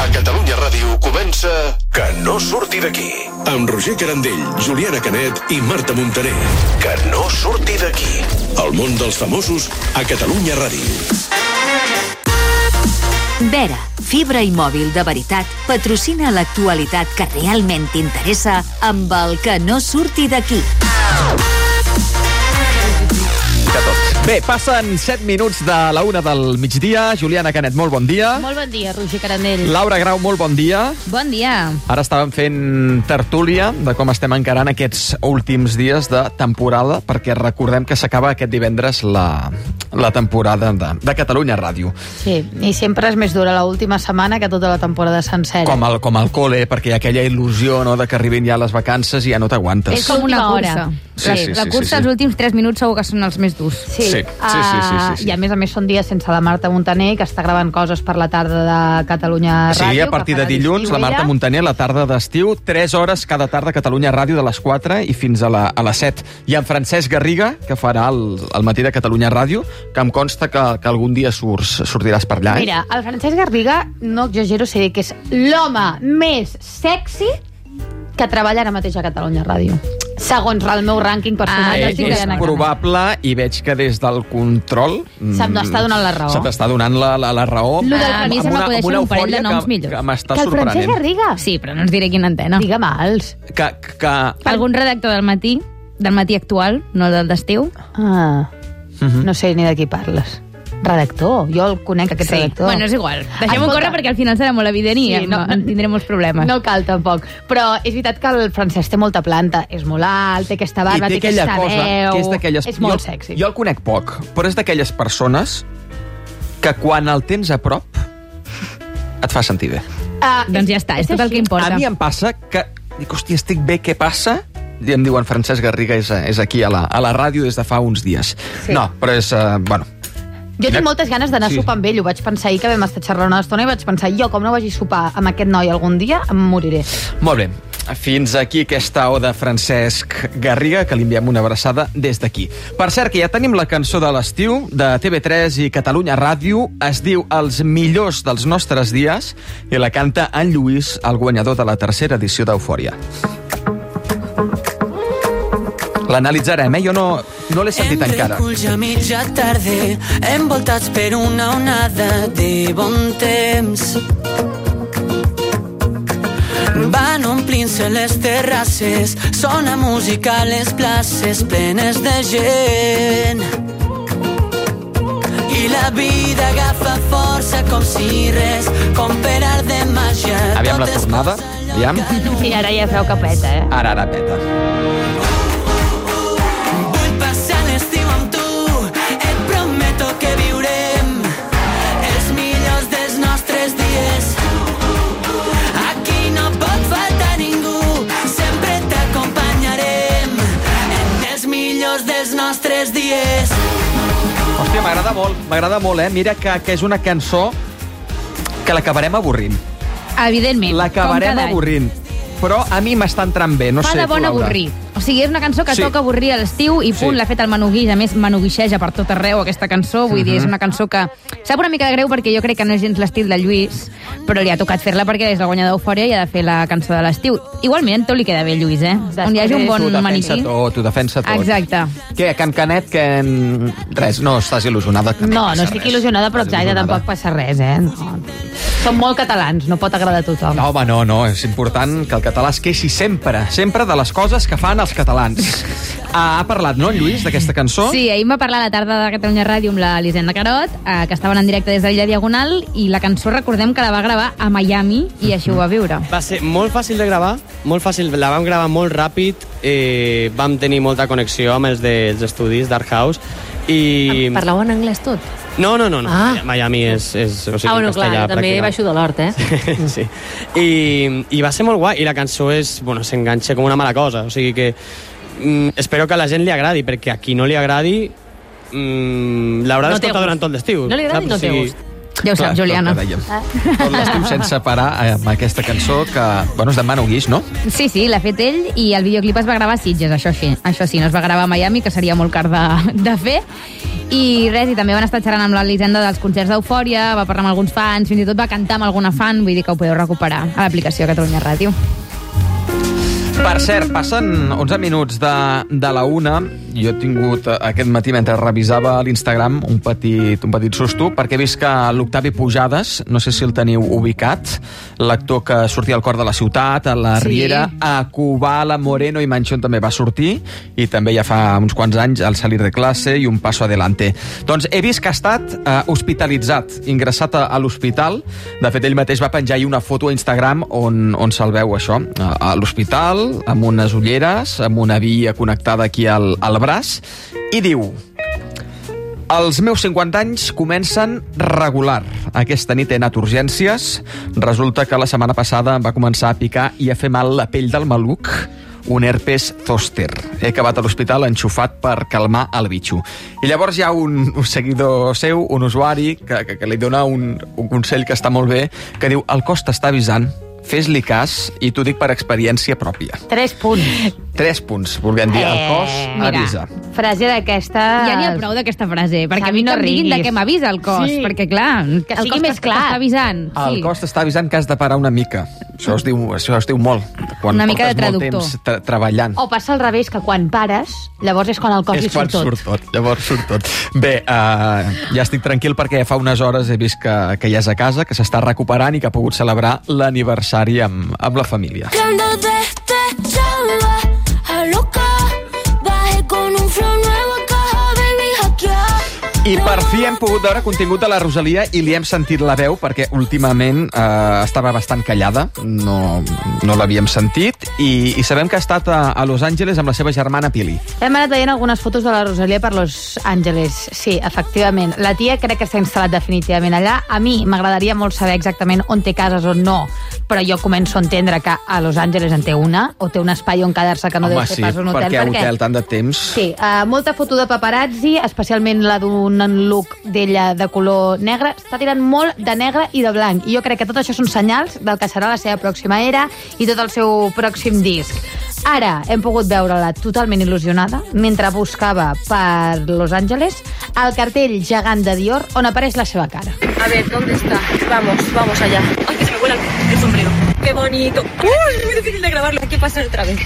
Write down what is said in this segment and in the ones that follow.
A Catalunya Ràdio comença Que no surti d'aquí, amb Roger Carandell, Juliana Canet i Marta Montaner. Que no surti d'aquí. El món dels famosos a Catalunya Ràdio. Vera, fibra i mòbil de veritat, patrocina l'actualitat que realment t'interessa amb el Que no surti d'aquí. Bé, passen 7 minuts de la 1 del migdia. Juliana Canet, molt bon dia. Molt bon dia, Roger Carandell. Laura Grau, molt bon dia. Bon dia. Ara estàvem fent tertúlia de com estem encarant aquests últims dies de temporada, perquè recordem que s'acaba aquest divendres la temporada de Catalunya Ràdio. Sí, i sempre és més dura l'última setmana que tota la temporada sencera. Com el col·le, perquè hi ha aquella il·lusió, no?, de que arribin ja les vacances i ja no t'aguantes. És com una cursa. La cursa, els últims 3 minuts segur que són els més durs. Sí. I a més són dies sense la Marta Montaner, que està gravant coses per la tarda de Catalunya Ràdio. Sí, a partir de dilluns, la Marta Montaner, la tarda d'estiu, 3 hores cada tarda a Catalunya Ràdio, de les 4 i fins a les 7. I en Francesc Garriga, que farà el matí de Catalunya Ràdio, que em consta que algun dia sortiràs per allà. Mira, el Francesc Garriga, no exagero, sé que és l'home més sexy que treballa ara mateix a Catalunya Ràdio. Segons el meu rànquing personal. És probable, i veig que des del control se'm està donant la raó. Se t'està donant la raó. A mi se m'acudeix un parell de noms millors. Que m'està sorprenent. Que el sorprenent. Francesc Garriga? Sí, però no ens diré quina antena. Digue'm alts. Algun redactor del matí actual, no del d'estiu. No sé ni de qui parles. Redactor, jo el conec, aquest redactor. Bueno, és igual. Deixem-ho córrer perquè al final serà molt evident i tindrem molts problemes. No cal, tampoc. Però és veritat que el Francesc té molta planta. És molt alt, té aquesta barba, té aquesta veu. És molt sexy. Jo el conec poc, però és d'aquelles persones que quan el tens a prop et fa sentir bé. Doncs ja està, és tot el que importa. A mi em passa que dic, hòstia, estic bé, què passa? I em diuen Francesc Garriga és aquí a la ràdio des de fa uns dies. No, però és, bueno... Jo tinc moltes ganes d'anar a sopar amb ell, ho vaig pensar ahir que vam estar xerrant una estona i vaig pensar, jo com no vagi a sopar amb aquest noi algun dia, em moriré. Molt bé, fins aquí aquesta oda Francesc Garriga, que li enviem una abraçada des d'aquí. Per cert, que ja tenim la cançó de l'estiu de TV3 i Catalunya Ràdio, es diu Els millors dels nostres dies, i la canta en Lluís, el guanyador de la 3a edició d'Eufòria. L'analitzarem, jo no l'he sentit encara. Em reculls a mitja tarda, envoltats per una onada de bon temps. Van omplint-se les terrasses, sona música a les places plenes de gent. I la vida agafa força com si res, com per art de màgia. Aviam la tornada, aviam. Sí, ara ja es veu que peta, Ara peta. Hòstia, m'agrada molt, Mira que és una cançó que l'acabarem avorrint. Evidentment, l'acabarem avorrint. Però a mi m'està entrant bé, no sé. Fa de bon avorrir. O sigui, és una cançó que toca avorrir a l'estiu i punt, l'ha fet el Manu Guix, a més Manu Guixeja per tot arreu aquesta cançó, vull dir, és una cançó que sap una mica de greu perquè jo crec que no és gens l'estil de Lluís, però li ha tocat fer-la perquè és la guanyadora d'Eufòria i ha de fer la cançó de l'estiu. Igualment, tot li queda bé, Lluís, On hi hagi un bon maniquí. T'ho defensa tot. Exacte. Què, Can Canet, que... Res, no estàs il·lusionada? No estic il·lusionada, però exacte, tampoc passa res, Som molt catalans, no pot agradar a tothom. No, home, no, és important que el català es queixi sempre de les coses que fan els catalans. Ha parlat, no, en Lluís, d'aquesta cançó? Sí, ahir em va parlar a la tarda de Catalunya Ràdio amb la Elisenda Carot, que estaven en directe des de l'Illa Diagonal, i la cançó recordem que la va gravar a Miami i així ho va viure. Va ser molt fàcil de gravar, molt fàcil, la vam gravar molt ràpid, vam tenir molta connexió amb els dels estudis d'Art House i... Parleu en anglès tot? No. Miami és o sigui, bueno, clar, també baixo de l'hort, Sí. I va ser molt guai, i la cançó s'enganxa com una mala cosa, o sigui que espero que a la gent li agradi, perquè a qui no li agradi l'haurà d'escoltar durant tot l'estiu. No li agradi, no té gust. Ja ho saps, Juliana. Tot l'estiu sense parar amb aquesta cançó que, bueno, és de Manu Guix, no? Sí, l'ha fet ell i el videoclip es va gravar a Sitges, això sí, no es va gravar a Miami, que seria molt car de fer. I res, i també van estar xerrant amb l'Elisenda dels concerts d'Eufòria, va parlar amb alguns fans, fins i tot va cantar amb alguna fan, vull dir que ho podeu recuperar a l'aplicació Catalunya Ràdio. Per cert, passen 11 minuts de la 1. Jo he tingut aquest matí, mentre revisava l'Instagram, un petit susto, perquè he vist que l'Octavi Pujades, no sé si el teniu ubicat, l'actor que sortia al Cor de la Ciutat, a la Riera, a Kubala, Moreno i Manchón també va sortir, i també ja fa uns quants anys al Salir de Clase i Un Paso Adelante. Doncs he vist que ha estat hospitalitzat, ingressat a l'hospital. De fet, ell mateix va penjar ahir una foto a Instagram on se'l veu, això, a l'hospital, amb unes ulleres, amb una via connectada aquí al braç, i diu: els meus 50 anys comencen regular. Aquesta nit he anat a urgències. Resulta que la setmana passada em va començar a picar i a fer mal la pell del maluc, un herpes zòster. He acabat a l'hospital enxufat per calmar el bitxo. I llavors hi ha un seguidor seu, un usuari, que li dona un consell que està molt bé, que diu: el cos t'està avisant, fes-li cas, i t'ho dic per experiència pròpia. 3 punts. 3 punts, volguem dir, el cos avisa. Frase d'aquesta... Ja n'hi ha prou d'aquesta frase, perquè a mi no em diguin de què m'avisa el cos, perquè clar, que sigui més clar. T'està avisant. El cos t'està avisant que has de parar una mica. Això es diu molt. Quan una mica de traductor. Molt temps treballant. O passa al revés, que quan pares, llavors és quan el cos li surt tot. Llavors surt tot. Bé, ja estic tranquil perquè fa unes hores he vist que ja és a casa, que s'està recuperant i que ha pogut celebrar l'aniversari amb la família. I per fi hem pogut veure contingut de la Rosalia i li hem sentit la veu, perquè últimament estava bastant callada, no l'havíem sentit, i sabem que ha estat a Los Angeles amb la seva germana Pili. Hem anat veient algunes fotos de la Rosalia per Los Angeles. Sí, efectivament. La tia crec que s'ha instal·lat definitivament allà. A mi m'agradaria molt saber exactament on té cases o no, però jo començo a entendre que a Los Angeles en té una, o té un espai on quedar-se que no deu ser pas un hotel. Perquè hotel tant de temps... Sí, molta foto de paparazzi, especialment la d'un look d'ella de color negre. Està tirant molt de negre i de blanc, i jo crec que tot això són senyals del que serà la seva pròxima era i tot el seu pròxim disc. Ara hem pogut veure-la totalment il·lusionada mentre buscava per Los Angeles el cartell gegant de Dior on apareix la seva cara. A ver, ¿dónde está? Vamos allá. Ay, que se me vuela el sombrero. Qué bonito. Uy, es muy difícil de grabarlo. Hay que pasar otra vez.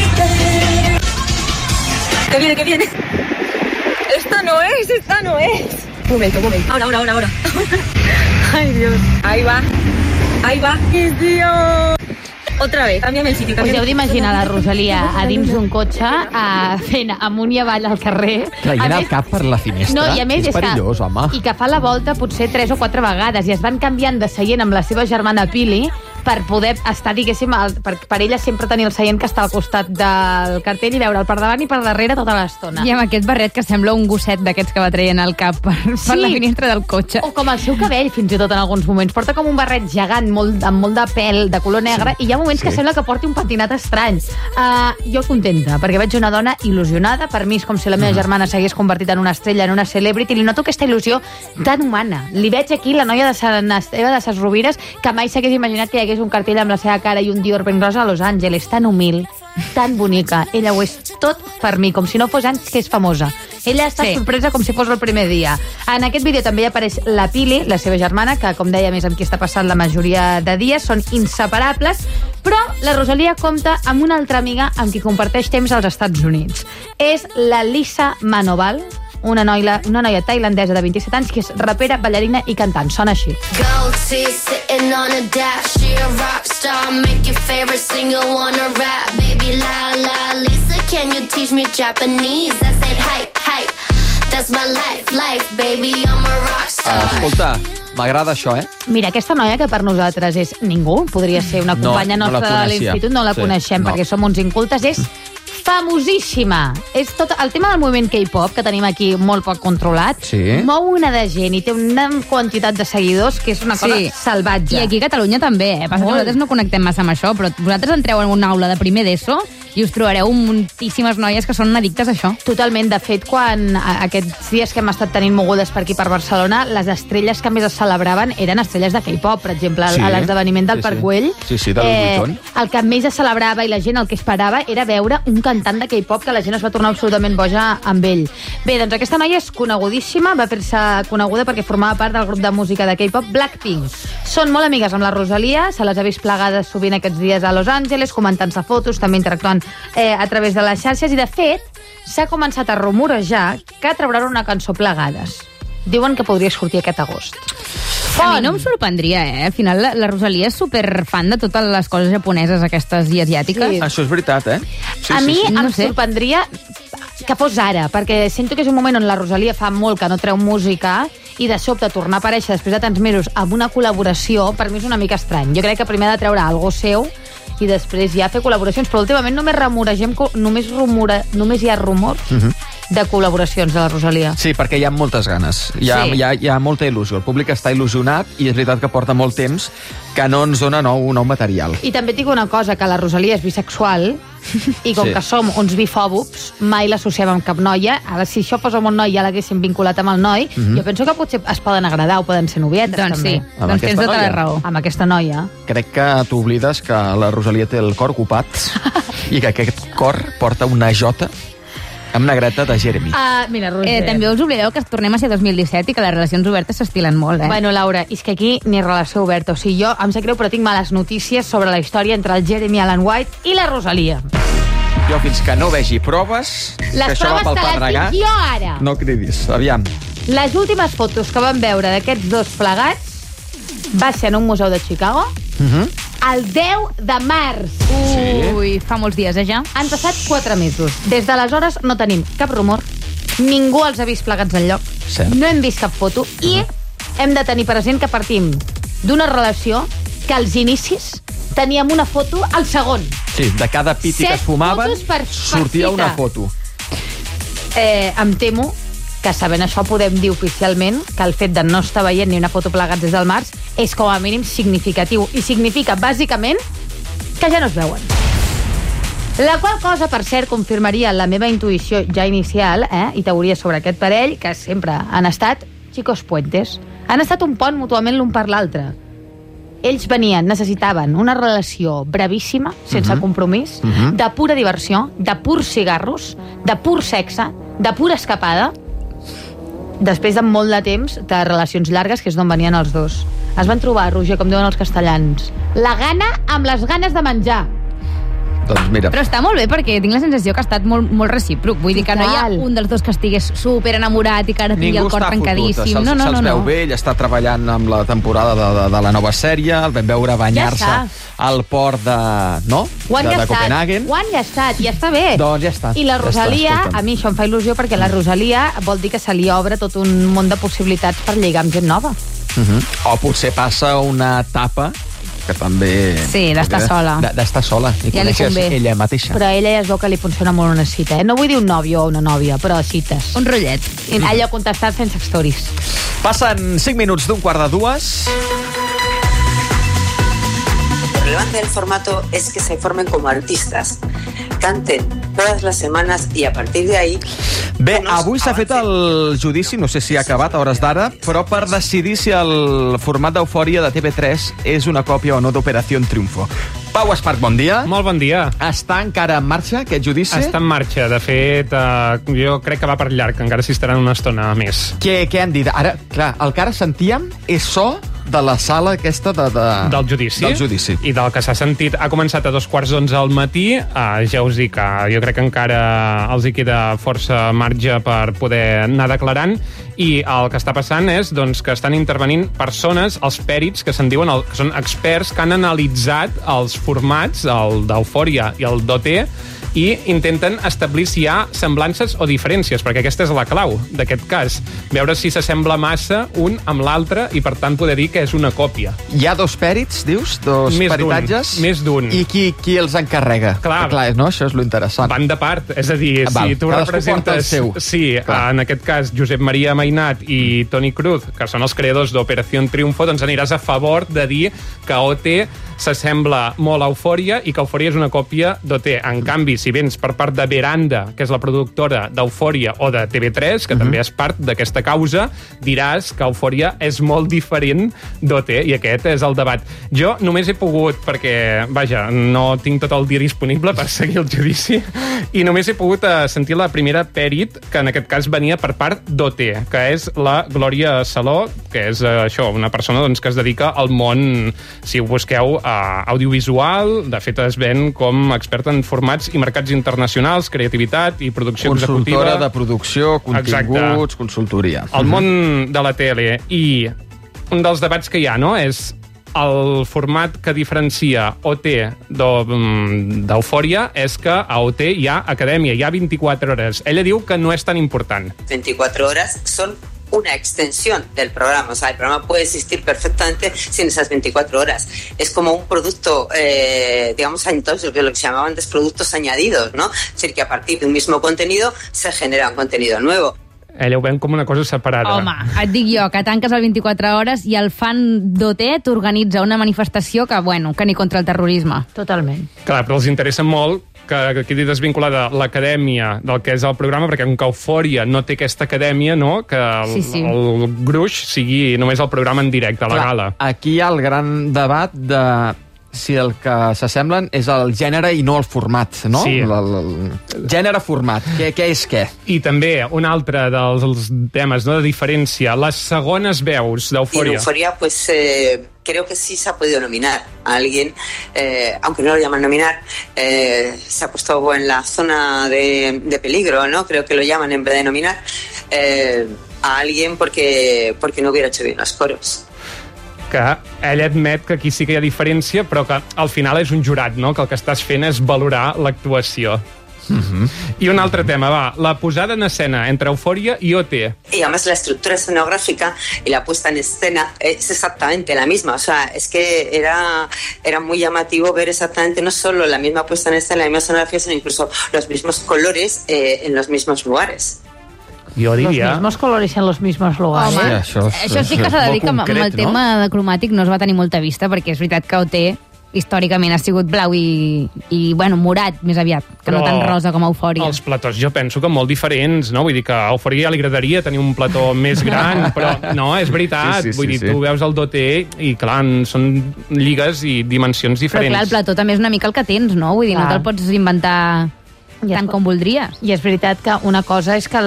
Que viene. Esta no es. Un momento. Ahora. Ay, Dios. Ahí va. Dios. Otra vez, cámbiame el sitio. Us heu d'imaginar la Rosalia a dins d'un cotxe fent amunt i avall al carrer. Traient el cap per la finestra. No, i a més és perillós, home. I que fa la volta potser 3 o 4 vegades i es van canviant de seient amb la seva germana Pili per poder estar, diguéssim, per ella sempre tenir el seient que està al costat del cartell i veure'l per davant i per darrere tota l'estona. I amb aquest barret que sembla un gosset d'aquests que va traient el cap per la finestra del cotxe. O com el seu cabell, fins i tot en alguns moments. Porta com un barret gegant amb molt de pèl de color negre, i hi ha moments que sembla que porti un patinat estrany. Jo contenta, perquè veig una dona il·lusionada. Per mi és com si la meva germana s'hagués convertit en una estrella, en una celebrity. Li noto aquesta il·lusió tan humana. Li veig aquí la noia de Sant Esteve de Ses Rovires, que mai s'hagués imaginat que hi hagués un cartell amb la seva cara i un Dior ben rosa a Los Angeles, tan humil, tan bonica. Ella ho és tot per mi, com si no fos anys que és famosa. Ella està sorpresa com si fos el primer dia. En aquest vídeo també hi apareix la Pili, la seva germana, que, com deia, més amb qui està passant la majoria de dies, són inseparables, però la Rosalia compta amb una altra amiga amb qui comparteix temps als Estats Units. És la Lisa Manoval, una noia tailandesa de 27 anys que és rapera, ballarina i cantant. Sona així. Escolta, m'agrada això, Mira, aquesta noia que per nosaltres és ningú, podria ser una companya nostra de l'institut, no la coneixem perquè som uns incultes, és famosíssima. És tot el tema del moviment K-pop, que tenim aquí molt poc controlat, mou una de gent i té una quantitat de seguidors que és una cosa salvatge. I aquí a Catalunya també, Passa que nosaltres no connectem massa amb això, però vosaltres entreu en una aula de primer d'ESO i us trobareu moltíssimes noies que són addictes a això. Totalment. De fet, quan aquests dies que hem estat tenint mogudes per aquí per Barcelona, les estrelles que més es celebraven eren estrelles de K-pop, per exemple, a l'esdeveniment del Parc Güell. Sí, de Louis Vuitton. El que més es celebrava i la gent el que esperava era veure un cantant de K-pop que la gent es va tornar absolutament boja amb ell. Bé, doncs aquesta noia és conegudíssima, va fer-se coneguda perquè formava part del grup de música de K-pop Blackpink. Són molt amigues amb la Rosalia, se les ha vist plegades sovint aquests dies a Los Angeles, comentant-se fotos, també interactuant a través de les xarxes, i de fet s'ha començat a rumorejar que trauran una cançó plegades. Diuen que podria sortir aquest agost. A mi no em sorprendria, Al final la Rosalia és superfan de totes les coses japoneses aquestes i asiàtiques. Sí. Això és veritat, A mi em sorprendria que fos ara, perquè sento que és un moment on la Rosalia fa molt que no treu música i de sobte tornar a aparèixer després de tants mesos amb una col·laboració, per mi és una mica estrany. Jo crec que primer ha de treure algo seu i després ja fer col·laboracions, però últimament només hi ha rumors de col·laboracions de la Rosalia. Sí, perquè hi ha moltes ganes. Hi ha molta il·lusió. El públic està il·lusionat i és veritat que porta molt temps que no ens dona nou material. I també et dic una cosa, que la Rosalia és bisexual i com que som uns bifòbobs, mai l'associem amb cap noia. Ara, si això fos amb un noi ja l'haguéssim vinculat amb el noi, jo penso que potser es poden agradar o poden ser novietes, doncs també. Sí, doncs tens tota la raó. Amb aquesta noia. Crec que t'oblides que la Rosalia té el cor ocupat i que aquest cor porta una jota amb negreta de Jeremy. Mira, Roger. També us oblideu que tornem a ser 2017 i que les relacions obertes s'estilen molt, Bueno, Laura, és que aquí ni relació oberta. O sigui, jo em sap greu, però tinc males notícies sobre la història entre el Jeremy Allen White i la Rosalia. Jo fins que no vegi proves, que això va pel pedregar, jo ara. no cridis. Aviam. Les últimes fotos que vam veure d'aquests dos plegats va ser en un museu de Chicago el 10 de març. Ui, fa molts dies, ja. Han passat 4 mesos. Des d'aleshores no tenim cap rumor, ningú els ha vist plegats enlloc, no hem vist cap foto i hem de tenir present que partim d'una relació que als inicis teníem una foto al segon. Sí, de cada piti que es fumaven sortia una foto. Em temo que sabent això podem dir oficialment que el fet de no estar veient ni una foto plegats des del març és com a mínim significatiu i significa bàsicament que ja no es veuen. La qual cosa, per cert, confirmaria la meva intuïció ja inicial i teoria sobre aquest parell, que sempre han estat chicos puentes. Han estat un pont mútuament l'un per l'altre. Ells necessitaven una relació brevíssima, sense compromís, de pura diversió, de purs cigarros, de pur sexe, de pura escapada, després de molt de temps de relacions llargues, que és d'on venien els dos. Es van trobar, Roger, com diuen els castellans, la gana amb les ganes de menjar. Doncs mira. Però està molt bé perquè tinc la sensació que ha estat molt, molt recíproc. Vull dir que no hi ha un dels dos que estigués super enamorat i que ara tingui el cor trencadíssim. Se'ls veu bé, ell està treballant amb la temporada de la nova sèrie, el vam veure banyar-se al port de Copenhagen. Ho han llestat, ja està bé. Doncs ja està. I la Rosalia, a mi això em fa il·lusió perquè la Rosalia vol dir que se li obre tot un món de possibilitats per lligar amb gent nova. O potser passa una etapa que també... Sí, d'estar sola. D'estar sola. I ja coneixes ella mateixa. Però a ella es veu que li funciona molt una cita. No vull dir un nòvio o una nòvia, però cites. Un rotllet. Allò contestat fent stories. Passen 5 minuts d'un quart de 2. Lo relevante del formato es que se formen como artistas, canten todas las semanas y a partir de ahí... Bé, avui s'ha fet el judici, no sé si ha acabat a hores d'ara, però per decidir si el format d'Eufòria de TV3 és una còpia o no d'Operació Triunfo. Pau Esparc, bon dia. Molt bon dia. Està encara en marxa aquest judici? Està en marxa. De fet, jo crec que va per llarg, encara s'hi estarà una estona més. Què han dit? Ara, clar, el que ara sentíem és so de la sala aquesta del judici. I del que s'ha sentit. Ha començat a 11:15 al matí. Ja us dic que jo crec que encara els hi queda força marge per poder anar declarant. I el que està passant és que estan intervenint persones, els pèrits, que se'n diuen, que són experts que han analitzat els formats, el d'Eufòria i el d'OT, i intenten establir si hi ha semblances o diferències, perquè aquesta és la clau d'aquest cas. Veure si s'assembla massa un amb l'altre i, per tant, poder dir que és una còpia. Hi ha 2 pèrits, dius? 2 peritatges? Més d'un. I qui els encarrega? Clar, no? Això és lo interessant. Van de part, és a dir, si tu representes... Sí, en aquest cas, Josep Maria Mainat i Toni Cruz, que són els creadors d'Operació Triunfo, doncs aniràs a favor de dir que OT s'assembla molt a Eufòria i que Eufòria és una còpia d'OT. En canvi, si vens per part de Veranda, que és la productora d'Eufòria, o de TV3, que també és part d'aquesta causa, diràs que Eufòria és molt diferent d'OT, i aquest és el debat. Jo només he pogut, perquè, vaja, no tinc tot el dia disponible per seguir el judici, i només he pogut sentir la primera pèrit, que en aquest cas venia per part d'OT, que és la Glòria Saló, que és això, una persona doncs, que es dedica al món, si ho busqueu, audiovisual. De fet, es ven com experta en formats i mercats internacionals, creativitat i producció executiva. Consultora de producció, continguts, consultoria. El món de la tele. I un dels debats que hi ha, no?, és el format que diferencia OT d'Eufòria és que a OT hi ha acadèmia, hi ha 24 hores. Ella diu que no és tan important. 24 horas son una extensión del programa, o sea, el programa puede existir perfectamente sin esas 24 horas. Es como un producto, digamos, entonces lo que se llamaban antes productos añadidos, ¿no? Es decir, que a partir de un mismo contenido se genera un contenido nuevo. Ella ho veiem com una cosa separada. Home, et dic jo, que tanques el 24 hores i el fan d'OT t'organitza una manifestació que, bueno, que ni contra el terrorisme. Totalment. Clar, però els interessa molt que quedi desvinculada l'acadèmia del que és el programa, perquè com que Eufòria no té aquesta acadèmia, no?, que el gruix sigui només el programa en directe, a la gala. Aquí hi ha el gran debat de si el que s'assemblen és el gènere i no el format, no? Sí. El gènere-format, què és què? I també un altre dels temes, no?, de diferència, les segones veus d'Eufòria. Y Eufòria, pues, creo que sí se ha podido nominar a alguien, aunque no lo llaman nominar, se ha puesto en la zona de peligro, ¿no? Creo que lo llaman en vez de nominar a alguien porque no hubiera hecho bien los coros. Que ella admet que aquí sí que hi ha diferència, però que al final és un jurat, no?, que el que estàs fent és valorar l'actuació. Y un altre tema, va, la posada en escena entre Eufòria y OT. Y además la estructura escenográfica y la puesta en escena es exactamente la misma. O sea, es que era muy llamativo ver exactamente no solo la misma puesta en escena, la misma escenografía, sino incluso los mismos colores en los mismos lugares. Jo diria... Los mismos colores en los mismos lugares. Home, això sí que s'ha de dir que amb el tema de cromàtic no es va tenir molta vista, perquè és veritat que OT històricament ha sigut blau i bueno, morat més aviat, que no tan rosa com Eufòria. Els platós jo penso que molt diferents, no? Vull dir que a Eufòria ja li agradaria tenir un plató més gran, però no, és veritat. Vull dir, tu veus el d'OT i clar, són lligues i dimensions diferents. Però clar, el plató també és una mica el que tens, no? Vull dir, no te'l pots inventar tant com voldries. I és veritat que una cosa és que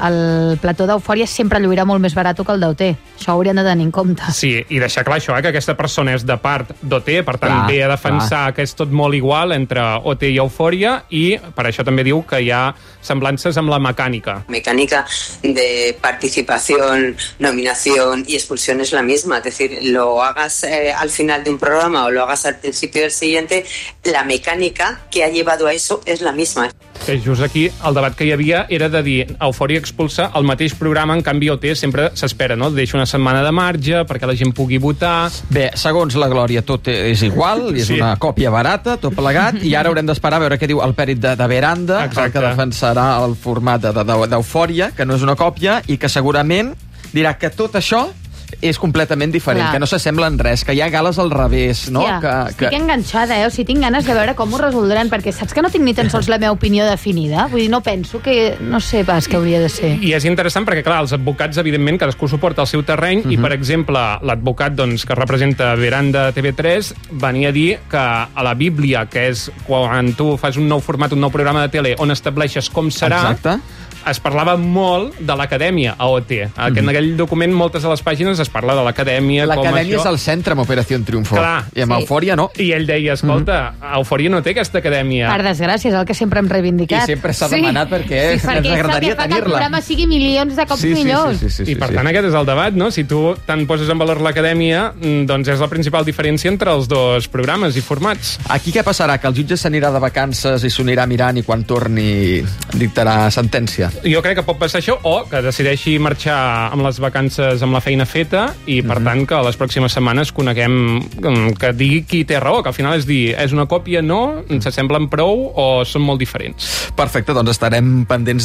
el plató d'Eufòria sempre lluirà molt més barat que el d'OT. Això ho haurien de tenir en compte. Sí, i deixar clar això, que aquesta persona és de part d'OT, per tant ve a defensar que és tot molt igual entre OT i Eufòria, i per això també diu que hi ha semblances amb la mecànica. Mecánica de participación, nominación y expulsión es la misma. Es decir, lo hagas al final de un programa o lo hagas al principio del siguiente, la mecánica que ha llevado a eso es la misma. Just aquí el debat que hi havia era de dir Eufòria expulsa el mateix programa, en canvi OT sempre s'espera, no? Deixa una setmana de marge perquè la gent pugui votar. Bé, segons la Glòria tot és igual, és una còpia barata, tot plegat, i ara haurem d'esperar a veure què diu el pèrit de Veranda, el que defensarà el format d'Eufòria, que no és una còpia, i que segurament dirà que tot això és completament diferent, que no s'assembla en res, que hi ha gales al revés, no? Estic enganxada, o sigui, tinc ganes de veure com ho resoldran, perquè saps que no tinc ni tan sols la meva opinió definida? Vull dir, no penso que... No sé pas què hauria de ser. I és interessant perquè, clar, els advocats, evidentment, cadascú suporta el seu terreny, i, per exemple, l'advocat doncs, que representa Veranda TV3 venia a dir que a la Bíblia, que és quan tu fas un nou format, un nou programa de tele, on estableixes com serà... Exacte. Es parlava molt de l'acadèmia a OT. En aquell document, moltes de les pàgines es parla de l'acadèmia. L'acadèmia és el centre amb Operació Triunfo. Clar, i amb Eufòria no. I ell deia, escolta, Eufòria no té aquesta acadèmia. Per desgràcia, és el que sempre hem reivindicat. I sempre s'ha demanat perquè ens agradaria tenir-la. Que el programa sigui milions de cops millors. I per tant aquest és el debat, no? Si tu tant poses en valor l'acadèmia, doncs és la principal diferència entre els dos programes i formats. Aquí què passarà? Que el jutge s'anirà de vacances i s'ho anirà mirant i quan torni dictarà sentència? Jo crec que pot passar això, o que decideixi marxar amb les vacances amb la feina feta i, per tant, que a les pròximes setmanes coneguem, que digui qui té raó, que al final és dir, és una còpia, no, s'assemblen prou o són molt diferents. Perfecte, doncs estarem pendents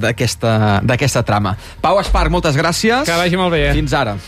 d'aquesta trama. Pau Esparch, moltes gràcies. Que vagi molt bé. Fins ara.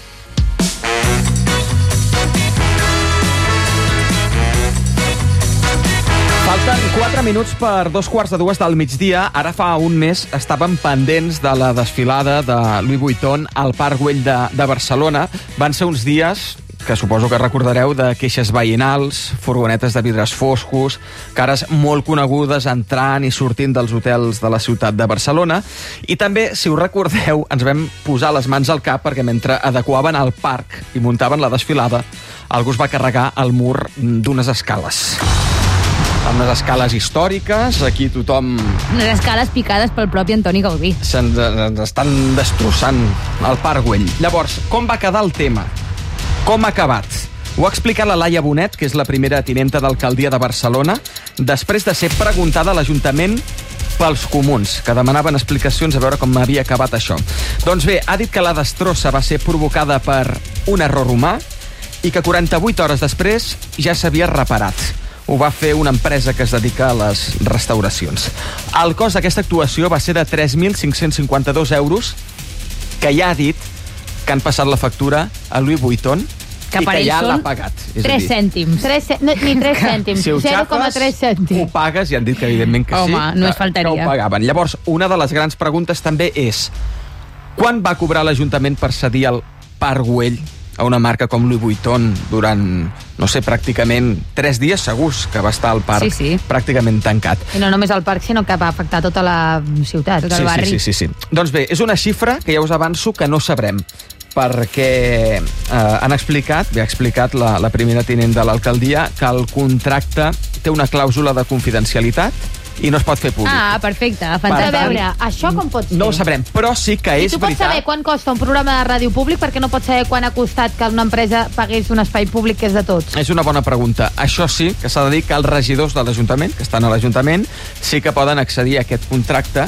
Falta Falten 4 minuts per 2:15 del migdia. Ara fa un mes estàvem pendents de la desfilada de Louis Vuitton al Parc Güell de Barcelona. Van ser uns dies que suposo que recordareu de queixes veïnals, furgonetes de vidres foscos, cares molt conegudes entrant i sortint dels hotels de la ciutat de Barcelona. I també, si us recordeu, ens vam posar les mans al cap perquè mentre adequaven el parc i muntaven la desfilada, algú es va carregar al mur d'unes escales. Unes escales històriques, aquí tothom... Unes escales picades pel propi Antoni Gaudí. Estan destrossant el Parc Güell. Llavors, com va quedar el tema? Com ha acabat? Ho ha explicat la Laia Bonet, que és la primera tinenta d'alcaldia de Barcelona, després de ser preguntada a l'Ajuntament pels comuns, que demanaven explicacions a veure com havia acabat això. Doncs bé, ha dit que la destrossa va ser provocada per un error humà i que 48 hores després ja s'havia reparat. Ho va fer una empresa que es dedica a les restauracions. El cost d'aquesta actuació va ser de 3.552 euros, que ja ha dit que han passat la factura a Louis Vuitton que i que ja l'ha pagat. 3 cèntims. Ni 3 cèntims, Si ho 0,3 cèntims. ho pagues, i han dit que evidentment que sí. Home, només faltaria. Que ho pagaven. Llavors, una de les grans preguntes també és: quan va cobrar l'Ajuntament per cedir el Parc Güell a una marca com Louis Vuitton durant, no sé, pràcticament 3 dies segurs que va estar el parc pràcticament tancat? I no només el parc, sinó que va afectar tota la ciutat, tot el barri. Sí. Doncs bé, és una xifra que ja us avanço que no sabrem, perquè han explicat, ha explicat la primera tinent de l'alcaldia, que el contracte té una clàusula de confidencialitat i no es pot fer públic. Ah, perfecte. A veure, això com pot ser? No ho sabrem, però sí que és veritat... I tu pots saber quan costa un programa de ràdio públic perquè no pots saber quan ha costat que una empresa pagués un espai públic que és de tots? És una bona pregunta. Això sí, que s'ha de dir que els regidors de l'Ajuntament, que estan a l'Ajuntament, sí que poden accedir a aquest contracte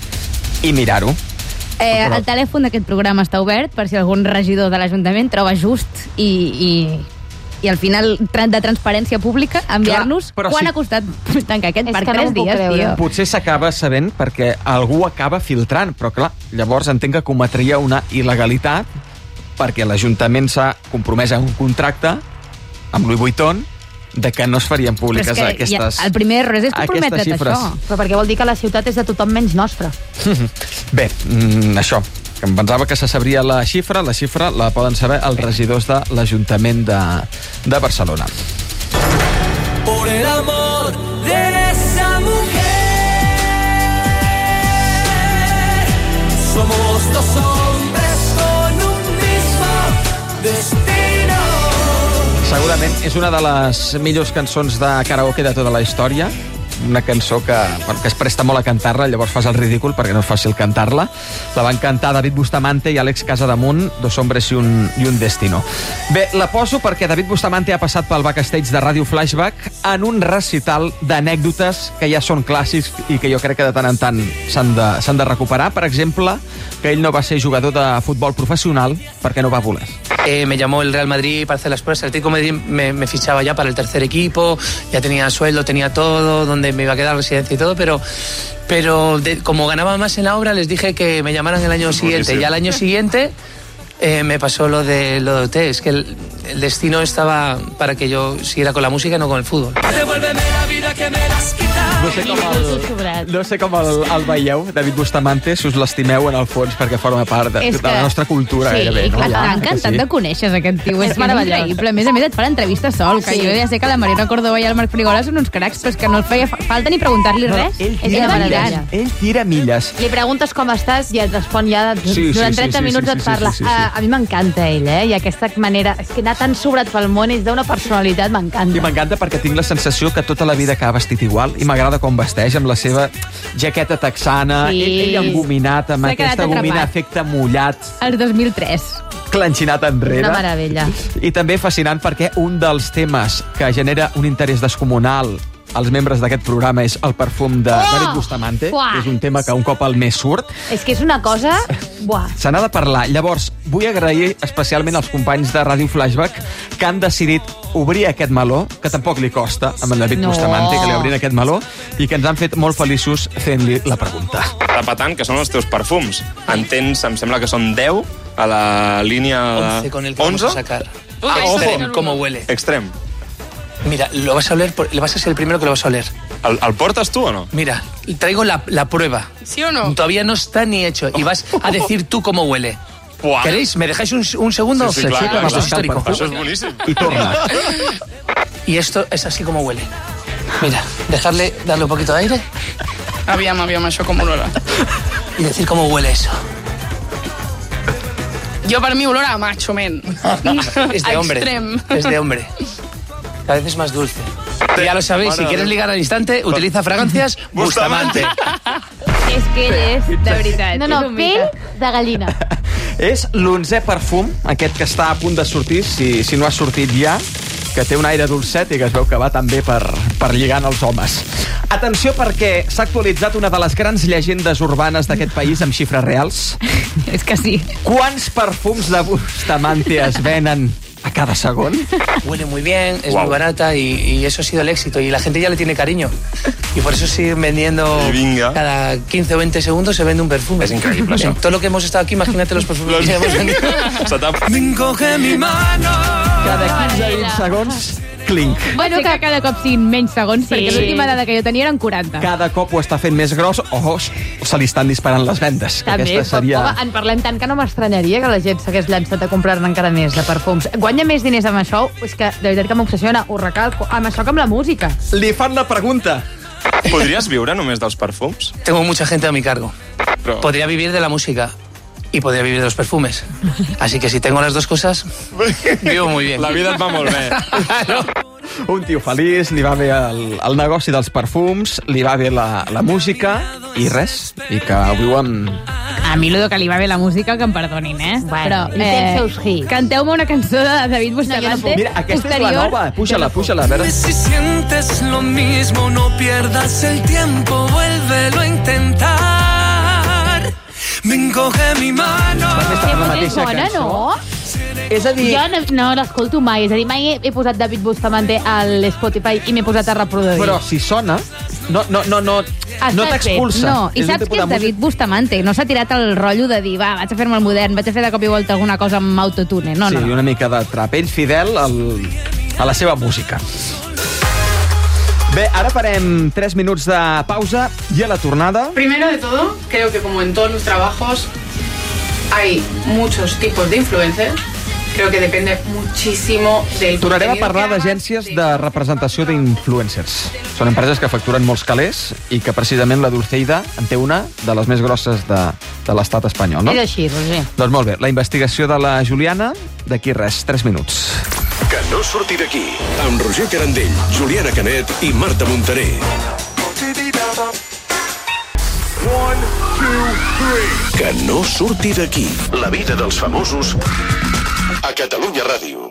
i mirar-ho. El telèfon d'aquest programa està obert per si algun regidor de l'Ajuntament troba just i al final de transparència pública enviar-nos quan ha costat tancar aquest parc 3 dies, tio. Potser s'acaba sabent perquè algú acaba filtrant, però clar, llavors entenc que cometria una il·legalitat perquè l'Ajuntament s'ha compromès a un contracte amb Louis Vuitton de que no es farien públiques aquestes el primer error és comprometre't això. Però perquè vol dir que la ciutat és de tothom menys nostra. Bé, això, que em pensava que se sabria la xifra la poden saber els regidors de l'Ajuntament de Barcelona. Por el amor de esa mujer somos dos hombres con un mismo destino. Segurament és una de les millors cançons de karaoke de tota la història, una cançó que es presta molt a cantar-la, llavors fas el ridícul perquè no és fàcil cantar-la. La van cantar David Bustamante i Àlex Casademunt, Dos hombres y un destino. Bé, la poso perquè David Bustamante ha passat pel backstage de Ràdio Flashback en un recital d'anècdotes que ja són clàssics i que jo crec que de tant en tant s'han de recuperar. Per exemple, que ell no va ser jugador de futbol professional perquè no va voler. Me llamó el Real Madrid para hacer las pruebas. El Atlético de Madrid me fichaba ya para el tercer equipo, ya tenía sueldo, tenía todo, donde me iba a quedar residencia y todo, pero como ganaba más en la obra, les dije que me llamaran el año siguiente. Y al año siguiente me pasó lo de OT. Es que el destino estaba para que yo siguiera con la música y no con el fútbol. Devuélveme la vida que me l'has quitat. No sé com el veieu, David Bustamante, si us l'estimeu en el fons perquè forma part de la nostra cultura. Sí, gairebé, no? T'ha encantat de conèixer aquest tio. És increïble. A més et fa l'entrevista sol, que jo ja sé que la Mariona Cordova i el Marc Frigola són uns cracs, però és que no els feia falta ni preguntar-li res. Ell tira milles. Li preguntes com estàs i et respon ja durant 30 minuts et parla. A mi m'encanta ell, i aquesta manera... És que anar tan sobrat pel món és d'una personalitat, m'encanta. I m'encanta perquè tinc la sensació que tota la vida que ha vestit igual, i m'agrada com vesteix, amb la seva jaqueta texana, ell engominat, amb aquesta gomina efecte mullat. El 2003. Clanxinat enrere. Una meravella. I també fascinant perquè un dels temes que genera un interès descomunal als membres d'aquest programa és el perfum de David Bustamante, que és un tema que un cop al mes surt. És que és una cosa... Se n'ha de parlar. Llavors, vull agrair especialment als companys de Ràdio Flashback que han decidit obrir aquest meló, que tampoc li costa, amb el David Bustamante, que li obrin aquest meló, i que ens han fet molt feliços fent-li la pregunta. Repetant, que són els teus perfums. En tens, em sembla que són 10 a la línia... 11 con el que vamos a sacar. Extrem, ¿cómo huele? Extrem. Mira, lo vas a oler, le vas a ser el primero que lo vas a oler. ¿El portas tú o no? Mira, traigo la prueba. ¿Sí o no? Todavía no está ni hecho y vas a decir tú cómo huele. Buah. ¿Queréis? ¿Me dejáis un segundo? Sí, claro. Esto es histórico. Això és boníssim. I torna. Y esto es así como huele. Mira, darle un poquito de aire. Aviam, això com olora. Y decir cómo huele eso. Jo per mi olora a macho, men. Es de hombre. Extrem. Es de hombre. Cada vez es más dulce. Ya lo sabéis, si quieres ligar al instante, utiliza fragancias Bustamante. És que ell és, de veritat. No, pell de gallina. És l'11è perfum, aquest que està a punt de sortir, si no ha sortit ja, que té un aire dolcet i que es veu que va també per lligant els homes. Atenció, perquè s'ha actualitzat una de les grans llegendes urbanes d'aquest país amb xifres reals. És que sí. Quants perfums de Bustamante es venen a cada segon? Huele muy bien, es muy barata y eso ha sido el éxito. Y la gente ya le tiene cariño. Y por eso siguen vendiendo cada 15 o 20 segundos se vende un perfume. Es increíble eso. Todo lo que hemos estado aquí, imagínate los perfumes que hemos vendido. Me coge mi mano. Cada 15 o 20 segons, clink. Bueno, que cada cop siguin menys segons, perquè l'última dada que jo tenia eren 40. Cada cop ho està fent més gros o se li estan disparant les vendes. També, Aquesta seria... en parlem tant que no m'estranyaria que la gent s'hagués llançat a comprar-ne encara més de perfums. Guanya més diners amb això, és que de veritat que m'obsessiona, ho recalco, amb això que amb la música. Li fan la pregunta. Podries viure només dels perfums? Tengo mucha gente a mi cargo. Podría vivir de la música y podría vivir de los perfumes. Así que si tengo las dos cosas, vivo muy bien. La vida et va molt bé. Un tio feliç, li va bé el negoci dels perfums, li va bé la música i res, i que ho viu amb... A mi lo que li va bé la música, que em perdonin, Bueno, però i té els seus hits. Canteu-me una cançó de David Bustamante. Mira, aquesta és la nova, puja-la, a veure. Si sientes lo mismo, no pierdas el tiempo, vuélvelo a intentar. Me coge mi mano. És bona, no? És a dir... Jo no l'escolto mai, és a dir, mai he posat David Bustamante a l'Spotify i m'he posat a reproduir. Però si sona, no t'expulsa. No, i saps que és David Bustamante? No s'ha tirat el rotllo de dir, va, vaig a fer-me el modern, vaig a fer de cop i volta alguna cosa amb autotune. No, sí, no. una mica de trap. Ell fidel a la seva música. Bé, ara farem 3 minuts de pausa i a la tornada... Primero de todo, creo que como en todos los trabajos hay muchos tipos de influencers. Creo que depende muchísimo del Tornarem a contenido parlar que hagas. d'agències de representació d'influencers. Són empreses que facturen molts calés i que precisament la Dulceida en té una de les més grosses de l'estat espanyol, no? És així, Roger. Doncs molt bé, la investigació de la Juliana, d'aquí res, 3 minuts. Que no surti d'aquí, amb Roger Carandell, Juliana Canet i Marta Montaner. 1, 2, 3. Que no surti d'aquí, la vida dels famosos a Catalunya Ràdio.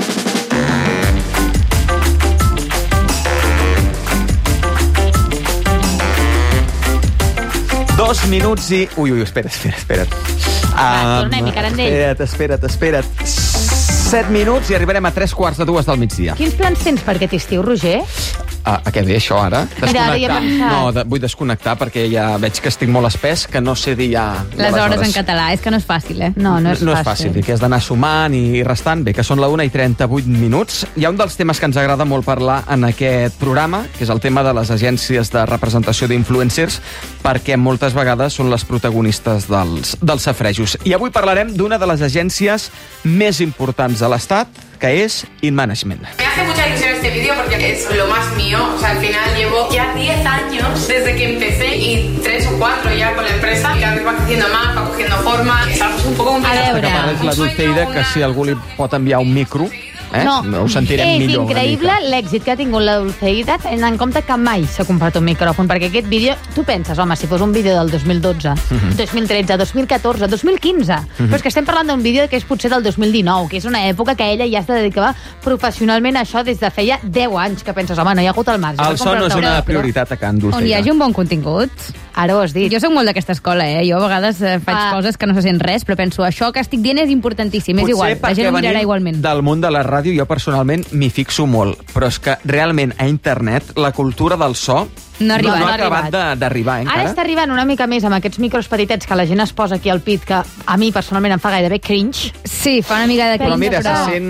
Dos minuts i... Ui, espera't. Tornem-hi, Carandell. Espera't. 7 minuts i arribarem a 3:45 del migdia. Quins plans tens per aquest estiu, Roger? A què ve això, ara? Mira, ara ja he pensat. No, vull desconnectar perquè ja veig que estic molt espès, que no sé dir ja... Les hores en català, és que no és fàcil, No és fàcil, que has d'anar sumant i restant. Bé, que són la 1:38 minuts. Hi ha un dels temes que ens agrada molt parlar en aquest programa, que és el tema de les agències de representació d'influencers, perquè moltes vegades són les protagonistes dels safrejos. I avui parlarem d'una de les agències més importants de l'Estat, que és In Management. Me hace mucha ilusión este vídeo porque es lo más mío. O sea, al final llevo ya 10 años desde que empecé y 3 o 4 ya con la empresa. Y cada vez va creciendo más, va cogiendo forma. Estamos un poco... Que parles la Dulceida, que si algú li pot enviar un micro... No, ho sentirem millor. És increïble l'èxit que ha tingut la Dulceida tenint en compte que mai s'ha comprat un micròfon, perquè aquest vídeo, tu penses, home, si fos un vídeo del 2012, 2013, 2014, 2015, però és que estem parlant d'un vídeo que és potser del 2019, que és una època que ella ja es dedicava professionalment a això des de feia 10 anys, que penses, home, no hi ha hagut el marge. El so no és una prioritat a Can Dulceida. On hi hagi un bon contingut. Ara ho has dit. Jo soc molt d'aquesta escola, Jo a vegades faig coses que no se sent res, però penso, això que estic dient és importantíssim, és igual, la gent ho mirarà igualment. Del món de la ràdio, jo personalment m'hi fixo molt, però és que realment a internet la cultura del so No ha ha acabat d'arribar, encara. Ara està arribant una mica més amb aquests micros petitets que la gent es posa aquí al pit, que a mi personalment em fa gairebé cringe. Sí, fa una mica de cringe, però mira,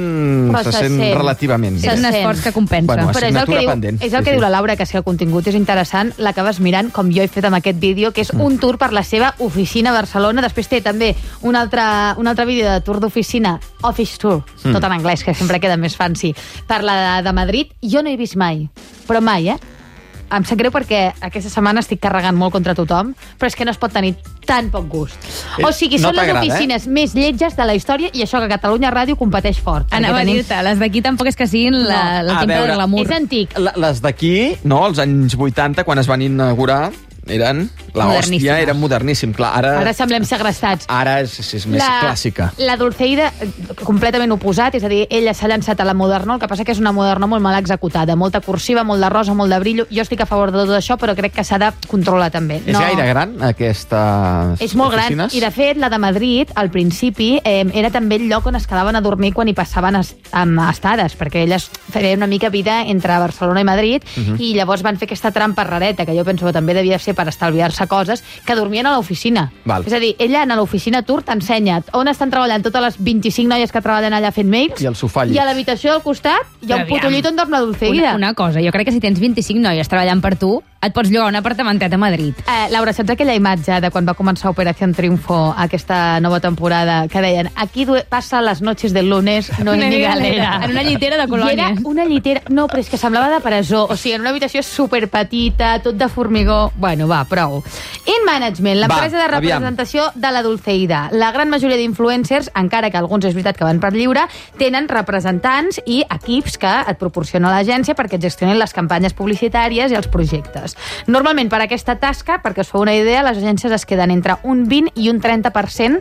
se sent relativament. És un esforç que compensa. Bueno, però és el que diu la Laura, que si el contingut és interessant, l'acabes mirant, com jo he fet amb aquest vídeo, que és un tour per la seva oficina a Barcelona. Després té també un altre vídeo de tour d'oficina, Office Tour, tot en anglès, que sempre queda més fancy, per la de Madrid. Jo no he vist mai, però mai, Em sap greu perquè aquesta setmana estic carregant molt contra tothom, però és que no es pot tenir tan poc gust. O sigui, són les oficines més lletges de la història, i això que Catalunya Ràdio competeix fort. Anava a dir-te, les d'aquí tampoc és que siguin el temple del glamour. És antic. Les d'aquí, no, als anys 80, quan es van inaugurar, eren l'hòstia, eren moderníssim. Clar, ara semblem segrestats. Ara és més clàssica. La Dulceida, completament oposat, és a dir, ella s'ha llançat a la modernó, el que passa que és una modernó molt mal executada, molta cursiva, molt de rosa, molt de brillo. Jo estic a favor de tot això, però crec que s'ha de controlar també. És gaire gran, aquesta És molt gran, i de fet, la de Madrid, al principi, era també el lloc on es quedaven a dormir quan hi passaven estades, perquè elles feien una mica vida entre Barcelona i Madrid, i llavors van fer aquesta trampa rareta, que jo penso que també devia ser per estalviar-se coses, que dormien a l'oficina. És a dir, ella a l'oficina tour t'ensenya on estan treballant totes les 25 noies que treballen allà fent mails, i el sofà allí. I a l'habitació del costat hi ha un puto llit on dorm la Dulceida. Una cosa, jo crec que si tens 25 noies treballant per tu, et pots llogar un apartamentet a Madrid. Laura, saps aquella imatge de quan va començar Operació Triunfo, aquesta nova temporada, que deien, aquí passa les noches del lunes, no hay ni galera. En una llitera de colònies. I era una llitera... No, però és que semblava de presó. O sigui, en una habitació superpetita, tot de formigó. Bueno, va, prou. In Management, l'empresa de representació de la Dulceida. La gran majoria d'influencers, encara que alguns és veritat que van per lliure, tenen representants i equips que et proporciona l'agència perquè et gestionen les campanyes publicitàries i els projectes. Normalment, per aquesta tasca, perquè us feu una idea, les agències es queden entre un 20 i un 30%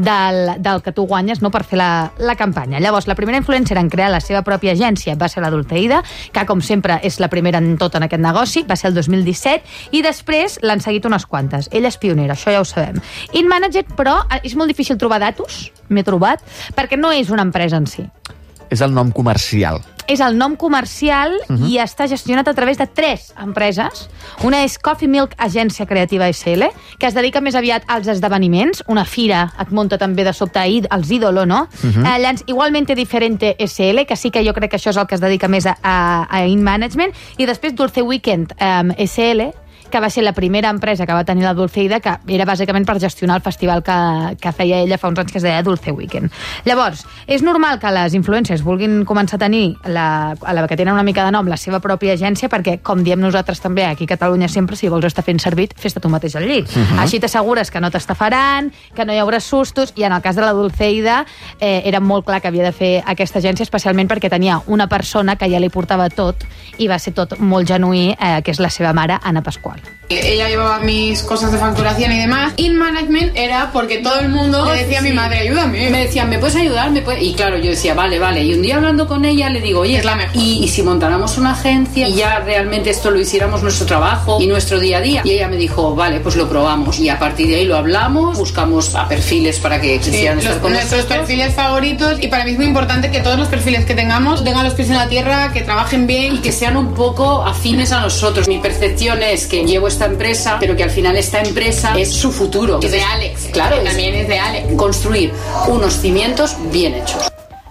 del que tu guanyes, no, per fer la campanya. Llavors, la primera influencer en crear la seva pròpia agència va ser la Dulceida, que, com sempre, és la primera en tot en aquest negoci, va ser el 2017, i després l'han seguit unes quantes. Ella és pionera, això ja ho sabem. InManager, però, és molt difícil trobar datos, m'he trobat, perquè no és una empresa en si. És el nom comercial. És el nom comercial i està gestionat a través de 3 empreses. Una és Coffee Milk Agència Creativa SL, que es dedica més aviat als esdeveniments. Una fira et munta també de sobte els ídolo, no? Igualmente Diferente SL, que sí que jo crec que això és el que es dedica més a InManagement. I després Dulce Weekend SL, que va ser la primera empresa que va tenir la Dulceida, que era bàsicament per gestionar el festival que feia ella fa uns anys, que es deia Dulce Weekend. Llavors, és normal que les influencers vulguin començar a tenir, la que tenen una mica de nom, la seva pròpia agència, perquè, com diem nosaltres també aquí a Catalunya sempre, si vols estar fent servit, fes-te tu mateix al llit. Així t'assegures que no t'estafaran, que no hi haurà sustos, i en el cas de la Dulceida era molt clar que havia de fer aquesta agència, especialment perquè tenia una persona que ja li portava tot, i va ser tot molt genuí, que és la seva mare, Ana Pascual. Ella llevaba mis cosas de facturación y demás. InManagement era porque todo el mundo le decía a mi madre, ayúdame. Me decían, ¿me puedes ayudar? Y claro, yo decía, vale. Y un día hablando con ella le digo, oye, es la mejor. Y si montáramos una agencia y ya realmente esto lo hiciéramos nuestro trabajo y nuestro día a día. Y ella me dijo, vale, pues lo probamos. Y a partir de ahí lo hablamos, buscamos a perfiles para que quisieran estar con nuestros perfiles favoritos. Y para mí es muy importante que todos los perfiles que tengamos tengan los pies en la tierra, que trabajen bien y que sean un poco afines a nosotros. Mi percepción es que llevo esta empresa, pero que al final esta empresa es su futuro. Es de Alex, claro, también es de Alex. Construir unos cimientos bien hechos.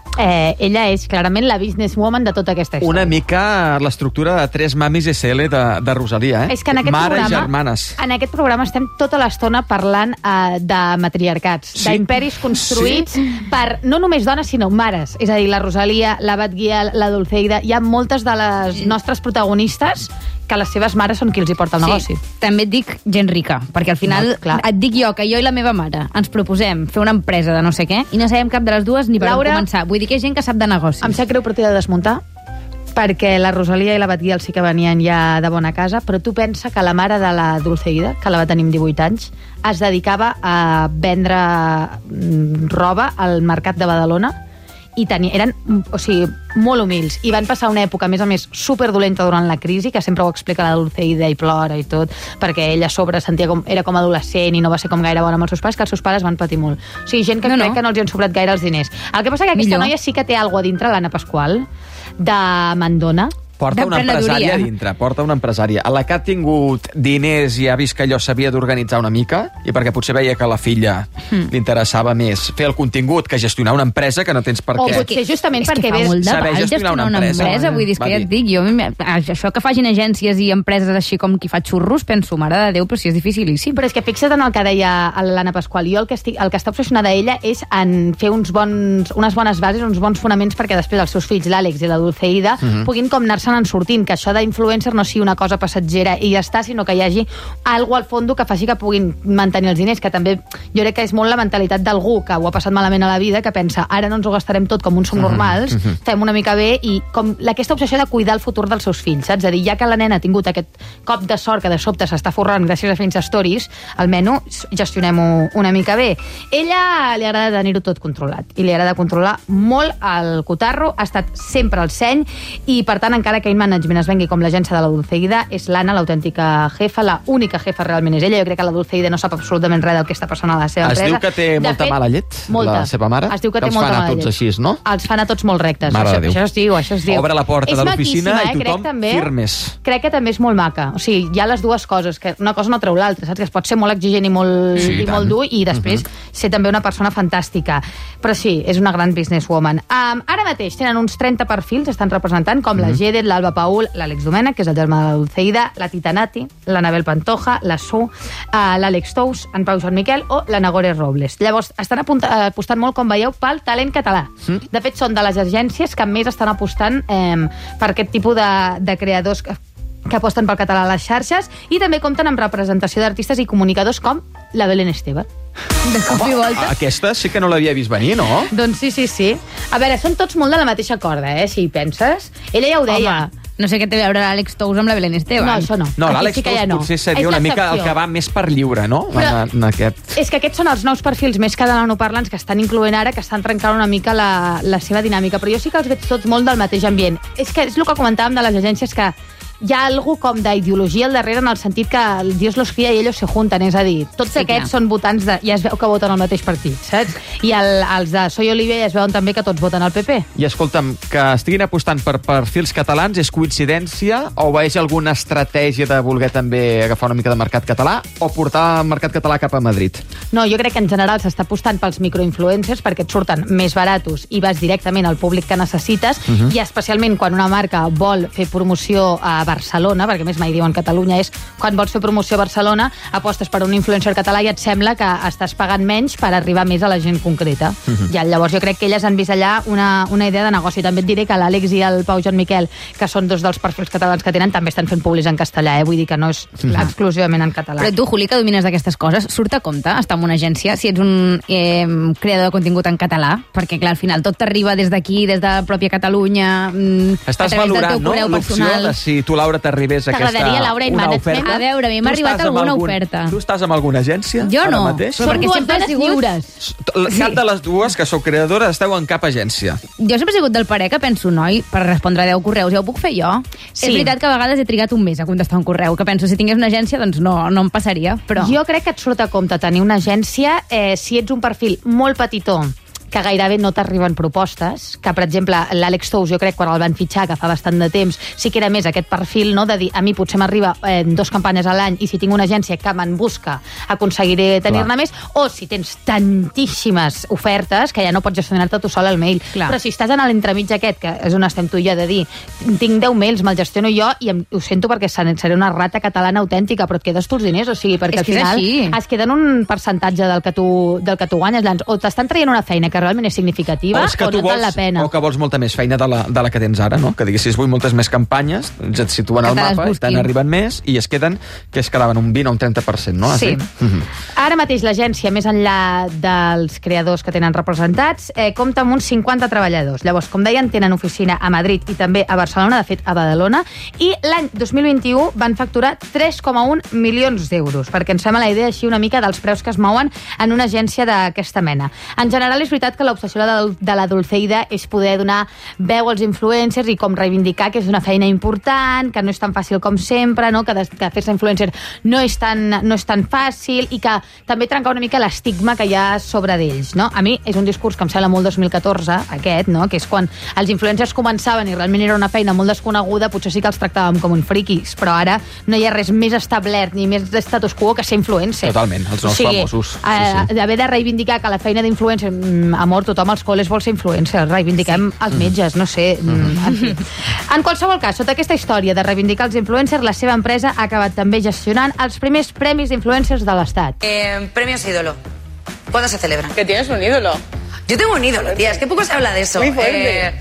Ella és clarament la businesswoman de tota aquesta història. Una mica l'estructura de 3 mamis SL de Rosalia, És que en aquest mare programa, i germanes. En aquest programa estem tota l'estona parlant de matriarcats, d'imperis construïts per no només dones, sinó mares. És a dir, la Rosalia, la Batguial, la Dulceida, hi ha moltes de les nostres protagonistes que les seves mares són qui els hi porta el negoci. També et dic gent rica, perquè al final et dic jo que jo i la meva mare ens proposem fer una empresa de no sé què i no sabem cap de les dues ni per on començar. Vull dir que hi ha gent que sap de negocis. Em sap greu, però t'he de desmuntar, perquè la Rosalia i la Batguial sí que venien ja de bona casa, però tu pensa que la mare de la Dulceida, que la va tenir amb 18 anys, es dedicava a vendre roba al mercat de Badalona i eren, o sigui, molt humils, i van passar una època, a més, superdolenta durant la crisi, que sempre ho explica la Dulceida i plora i tot, perquè ella a sobre era com adolescent i no va ser com gaire bona amb els seus pares, que els seus pares van patir molt. O sigui, gent que crec que no els hi han sobrat gaire els diners. El que passa que aquesta noia sí que té alguna a dintre, l'Anna Pascual, de mandona, Porta una empresària dintre, porta una empresària. A la que ha tingut diners i ha vist que allò s'havia d'organitzar una mica, i perquè potser veia que a la filla li interessava més fer el contingut que gestionar una empresa que no tens per què. O potser justament perquè fa molt de saber gestionar una empresa. Vull dir, és que ja et dic, jo, això que facin agències i empreses així com qui fa xurros, penso, mare de Déu, però si és dificilíssim. Però és que fixa't en el que deia l'Anna Pasqual. Jo el que està obsessionada ella és en fer unes bones bases, uns bons fonaments perquè després els seus fills, l'Àlex i la Dulceida, puguin com anar-se'n en sortint, que això d'influencer no sigui una cosa passatgera i ja està, sinó que hi hagi algo al fons que faci que puguin mantenir els diners, que també jo crec que és molt la mentalitat d'algú que ho ha passat malament a la vida, que pensa, ara no ens ho gastarem tot com uns subnormals, fem una mica bé, i com aquesta obsessió de cuidar el futur dels seus fills, saps? És a dir, ja que la nena ha tingut aquest cop de sort que de sobte s'està forrant gràcies a fer stories, almenys gestionem-ho una mica bé. Ella li agrada tenir-ho tot controlat, i li agrada controlar molt el cotarro, ha estat sempre al seny, i per tant, encara que In Management es vengui com l'agència de la Dulceida, és l'Anna l'autèntica jefa, la única jefa realment és ella. Jo crec que la Dulceida no sap absolutament res del que està passant a la seva empresa. Es diu que té molta mala llet, la seva mare? Es diu que té molta mala llet. Els fan a tots així, no? Els fan a tots molt rectes. Això es diu. Obre la porta de l'oficina i tothom firmes. Crec que també és molt maca. O sigui, hi ha les dues coses, que una cosa no treu l'altra, saps? Que es pot ser molt exigent i molt dur, i després ser també una persona fantàstica. Però sí, és una gran businesswoman. Ara mateix tenen uns 30 perfils, estan representant, com la Jedet, l'Alba Paul, l'Àlex Domènech, que és el germà de la Dulceida, la Titanati, l'Anabel Pantoja, la Su, l'Àlex Tous, en Pau Joan Miquel o la Nagore Robles. Llavors, estan apostant molt, com veieu, pel talent català. De fet, són de les agències que més estan apostant per aquest tipus de creadors que aposten pel català a les xarxes, i també compten amb representació d'artistes i comunicadors com la Belén Esteban. De cop i volta. Aquesta sí que no l'havia vist venir, no? Doncs sí. A veure, són tots molt de la mateixa corda, si hi penses. Ella ja ho deia. No sé què té a veure l'Àlex Tous amb la Belén Esteban. No, això no. No, l'Àlex Tous potser seria una mica el que va més per lliure, no? En aquest. És que aquests són els nous perfils més catalanoparlants que estan incloent ara, que estan trencant una mica la seva dinàmica. Però jo sí que els veig tots molt del mateix ambient. És que és el que comentàvem de les agències, que hi ha algú com d'ideologia al darrere, en el sentit que Dios los cría i ellos se juntan, és a dir, tots aquests són votants ja es veu que voten al mateix partit, saps? I els de Soy Olivia ja es veuen també que tots voten al PP. I escolta'm, que estiguin apostant per perfils catalans és coincidència o veig alguna estratègia de voler també agafar una mica de mercat català o portar el mercat català cap a Madrid? No, jo crec que en general s'està apostant pels microinfluencers perquè et surten més baratos i vas directament al públic que necessites, i especialment quan una marca vol fer promoció a Barcelona, perquè més mai diuen Catalunya, és quan vols fer promoció a Barcelona, apostes per un influencer català i et sembla que estàs pagant menys per arribar més a la gent concreta. I llavors jo crec que elles han vist allà una idea de negoci. També et diré que l'Àlex i el Pau Joan Miquel, que són dos dels perfils catalans que tenen, també estan fent publis en castellà, vull dir que no és exclusivament en català. Però tu, Juli, que domines d'aquestes coses, surt a compte estar en una agència si ets un creador de contingut en català? Perquè, clar, al final tot t'arriba des d'aquí, des de la pròpia Catalunya, estàs valorant, no?, l'opció de si tu, Laura, t'arribés una oferta. A veure, a mi m'ha arribat alguna oferta. Tu estàs amb alguna agència? Jo no, però perquè sempre has sigut lliures. Cap de les dues que sou creadores esteu en cap agència. Jo sempre he sigut del parer que penso, noi, per respondre 10 correus ja ho puc fer jo. És veritat que a vegades he trigat un mes a contestar un correu, que penso, si tingués una agència, doncs no em passaria. Però jo crec que et surt a compte tenir una agència si ets un perfil molt petitó, que gairebé no t'arriben propostes, que, per exemple, l'Àlex Tous, jo crec, quan el van fitxar, que fa bastant de temps, sí que era més aquest perfil, no?, de dir, a mi potser m'arriba 2 campanyes a l'any i si tinc una agència que me'n busca, aconseguiré tenir-ne més, o si tens tantíssimes ofertes que ja no pots gestionar-te tu sol al mail. Però si estàs en l'entremig aquest, que és on estem tu i jo, de dir, tinc 10 mails, me'l gestiono jo i ho sento perquè seré una rata catalana autèntica, però et quedes tu els diners, o sigui, perquè al final es queden un percentatge del que tu guanyes, o t'estan traient una feina que realment és significativa o no val la pena. O que vols molta més feina de la que tens ara, no? Que diguessis, vull moltes més campanyes, et situen al mapa, i te'n arriben més i es quedaven un 20 o un 30%, no? Sí. Ara mateix l'agència, més enllà dels creadors que tenen representats, compta amb uns 50 treballadors. Llavors, com deien, tenen oficina a Madrid i també a Barcelona, de fet a Badalona, i l'any 2021 van facturar 3,1 milions d'euros, perquè ens fem la idea així una mica dels preus que es mouen en una agència d'aquesta mena. En general, és veritat veritat que l'obsessió de la Dulceida és poder donar veu als influencers i com reivindicar que és una feina important, que no és tan fàcil com sempre, no? Que fer-se influencer no és tan fàcil i que també trencar una mica l'estigma que hi ha sobre d'ells, no? A mi és un discurs que em sembla molt 2014, aquest, no? Que és quan els influencers començaven i realment era una feina molt desconeguda, potser sí que els tractàvem com un friquis, però ara no hi ha res més establert ni més status quo que ser influencer. Totalment, els nous famosos. Haver de reivindicar que la feina d'influencer, amor, tothom als col·les vol ser influencer, reivindiquem els metges, no sé, en fi. En qualsevol cas, sota aquesta història de reivindicar els influencers, la seva empresa ha acabat també gestionant els primers premis d'influencers de l'Estat. Premios ídolo. ¿Cuándo se celebran? Que tienes un ídolo. Yo tengo un ídolo, tía, es que poco se habla de eso. Muy fuerte.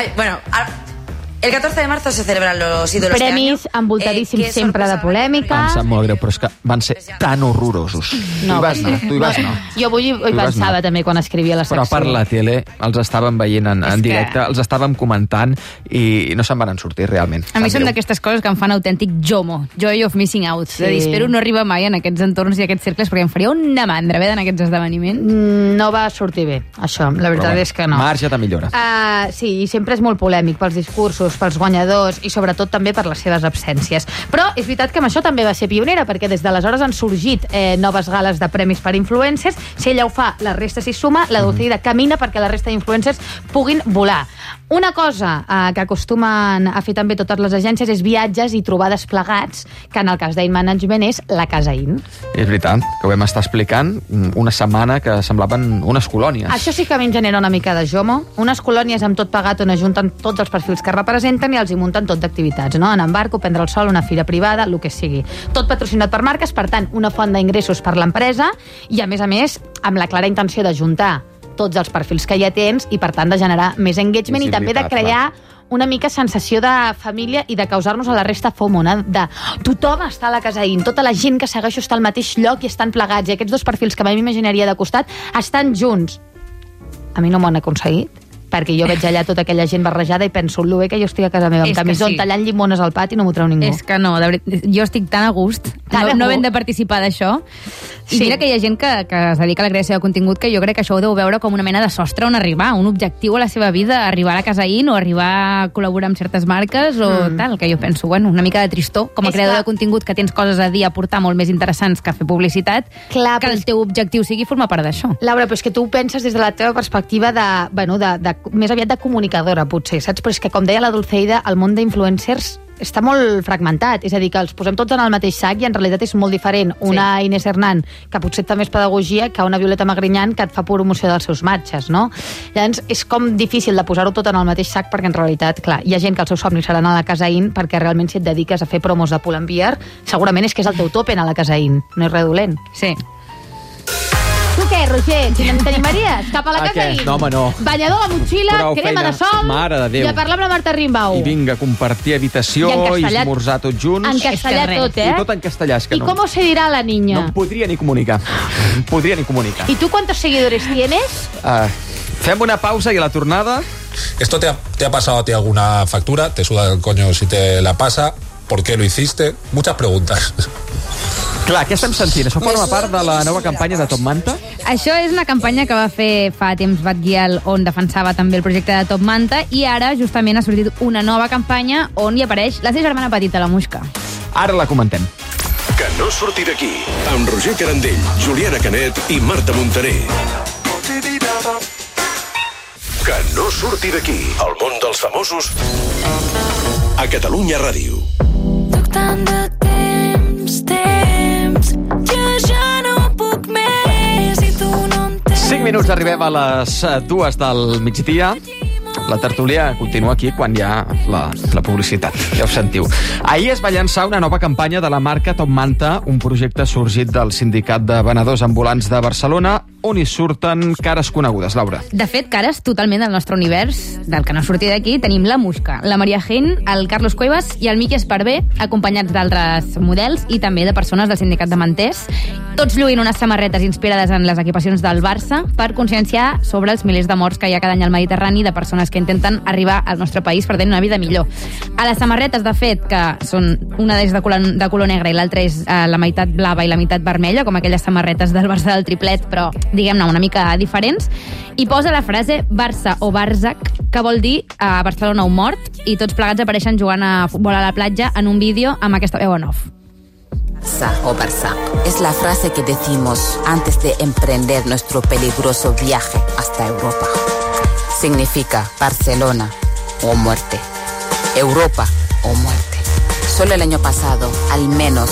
El 14 de marzo se celebran los ídolos Premis envoltadíssims sempre de polèmica. Em sap molt greu, però és que van ser tan horrorosos. No, tu hi vas anar. Jo avui hi pensava també quan escrivia la secció. Però per la tele els estàvem veient en directe, els estàvem comentant i no se'n van sortir realment. A mi són d'aquestes coses que em fan autèntic JOMO, Joy of Missing Out. Sí. És a dir, espero no arribar mai en aquests entorns i aquests cercles perquè em faria una mandra haver d'anar a aquests esdeveniments. No va sortir bé, això. La veritat és que no. Marge de millora. Sí, i sempre és molt polèmic pels discursos, pels guanyadors i sobretot també per les seves absències. Però és veritat que amb això també va ser pionera, perquè des d'aleshores han sorgit noves gales de premis per influencers. Si ella ho fa, la resta s'hi suma, la Dulceida camina perquè la resta d'influencers puguin volar. Una cosa que acostumen a fer també totes les agències és viatges i trobades plegats, que en el cas d'In Management és la Casa In. És veritat, que ho vam estar explicant una setmana que semblaven unes colònies. Això sí que a mi em genera una mica de jomo. Unes colònies amb tot pagat on ajunten tots els perfils que representen i els hi munten tot d'activitats, no? Anar en barco, prendre el sol, una fira privada, el que sigui. Tot patrocinat per marques, per tant, una font d'ingressos per l'empresa i, a més, amb la clara intenció d'ajuntar tots els perfils que ja tens i, per tant, de generar més engagement i també de crear una mica sensació de família i de causar-nos a la resta FOMO, de tothom està a la Casa In, tota la gent que segueixo està al mateix lloc i estan plegats, i aquests dos perfils que mai m'imaginaria de costat estan junts. A mi no m'ho han aconseguit, perquè jo veig allà tota aquella gent barrejada i penso, lo bé que jo estic a casa meva amb camisón, tallant llimones al pati i no m'ho treu ningú. És que no, de veritat, jo estic tan a gust, no havent de participar d'això. I mira que hi ha gent que es dedica a la creació de contingut que jo crec que això ho deu veure com una mena de sostre on arribar, un objectiu a la seva vida, arribar a la Casa In o arribar a col·laborar amb certes marques o tal, que jo penso, bueno, una mica de tristor, com a creador de contingut que tens coses a dir, a portar molt més interessants que fer publicitat, que el teu objectiu sigui formar part d'això. Laura, però és que tu ho penses des de la teva perspectiva de més aviat de comunicadora, potser, saps? Però és que, com deia la Dulceida, el món d'influencers està molt fragmentat, és a dir, que els posem tots en el mateix sac i en realitat és molt diferent una Inés Hernán, que potser té més pedagogia, que una Violeta Magriñán, que et fa promoció dels seus matxes, no? Llavors, és com difícil de posar-ho tot en el mateix sac, perquè en realitat, clar, hi ha gent que el seu somni serà anar a la Casa In, perquè realment si et dediques a fer promos de Pull&Bear, segurament és que és el teu tope anar a la Casa In, no és res dolent. Sí. Tu què, Roger? T'animaries? Cap a la Casa In? No, home, no. Banyador a la motxilla, crema de sol, i a parlar amb la Marta Rimbaud. I vinga, compartir habitació i esmorzar tots junts. En castellà tot, I tot en castellà, és que no. ¿Y cómo se dirá la niña? No em podria ni comunicar. ¿Y tú cuántos seguidores tienes? Fem una pausa i a la tornada... ¿Esto te ha pasado a ti alguna factura? ¿Te suda el coño si te la pasa? ¿Por qué lo hiciste? Muchas preguntas. Clar, què estem sentint? Això forma part de la nova campanya de Top Manta? Això és una campanya que va fer fa temps Batguial, on defensava també el projecte de Top Manta, i ara justament ha sortit una nova campanya on hi apareix la seva germana petita, la Muixca. Ara la comentem. Que no surti d'aquí, amb Roger Carandell, Juliana Canet i Marta Montaner. Que no surti d'aquí, el món dels famosos a Catalunya Ràdio. Duc tant de temps, jo ja no puc més i tu no entens. 5 minuts, arribem a les 2 del migdia. La tertúlia continua aquí quan hi ha la publicitat, ja ho sentiu. Ahir es va llançar una nova campanya de la marca Top Manta, un projecte sorgit del Sindicat de Venedors Ambulants de Barcelona, on hi surten cares conegudes, Laura. De fet, cares totalment del nostre univers, del que no sortia d'aquí, tenim la Muixca, la Maria Gen, el Carlos Cuevas i el Miqui Esparvé, acompanyats d'altres models i també de persones del Sindicat de Manters, tots lluint unes samarretes inspirades en les equipacions del Barça per conscienciar sobre els milers de morts que hi ha cada any al Mediterrani de persones que intenten arribar al nostre país per tenir una vida millor. A les samarretes, de fet, que són una és de color negre i l'altra és la meitat blava i la meitat vermella, com aquelles samarretes del Barça del triplet, però, diguem-ne, una mica diferents, i posa la frase Barça o Barzac, que vol dir a Barcelona un mort, i tots plegats apareixen jugant a futbol a la platja en un vídeo amb aquesta veu en off. Barça o Barzac es la frase que decimos antes de emprender nuestro peligroso viaje hasta Europa. Significa Barcelona o muerte, Europa o muerte. Solo el año pasado, al menos